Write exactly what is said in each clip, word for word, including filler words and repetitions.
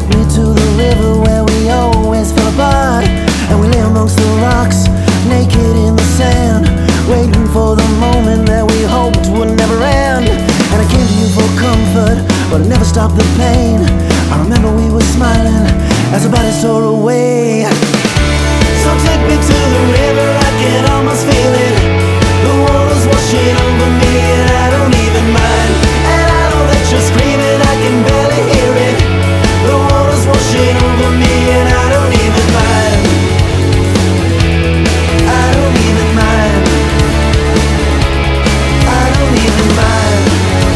took me to the river where we always fell apart, and we lay amongst the rocks, naked in the sand, waiting for the moment that we hoped would never end. And I came to you for comfort, but it never stopped the pain. I remember we were smiling as our bodies tore away. So take me to the river, I can almost feel it. The water's washing over me and I don't even mind. And I know that you're screaming, I can barely hear it. The water's washing over me and I don't even mind. I don't even mind. I don't even mind.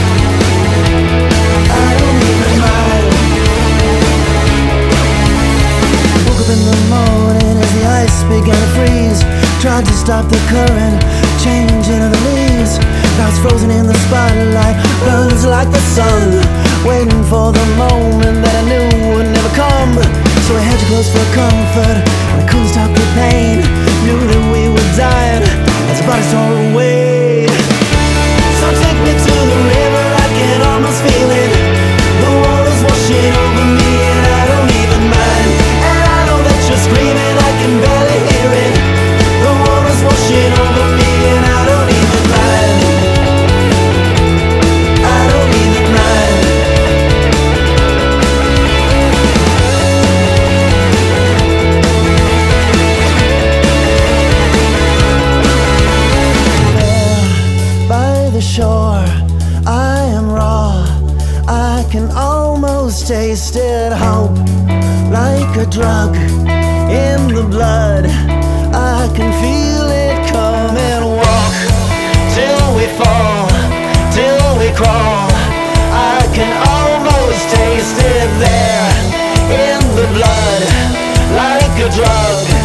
I don't even mind. Woke up in the morning as the ice began to freeze. Tried to stop the current, changing of the leaves. Now it's frozen in the spotlight, burns like the sun, waiting for the moment that I knew would never come. So I had you close for comfort, and I couldn't stop the pain. Knew that we were dying as our bodies tore away. So take me to the river, I can almost feel it. The water's washing over me and I don't even mind. And I know that you're screaming, I can barely hear it. The water's washing over me and I don't even mind. I don't even mind. There by the shore, I am raw. I can almost taste it. Hope like a drug in the blood. I can feel it come and walk till we fall, till we crawl. I can almost taste it there in the blood like a drug.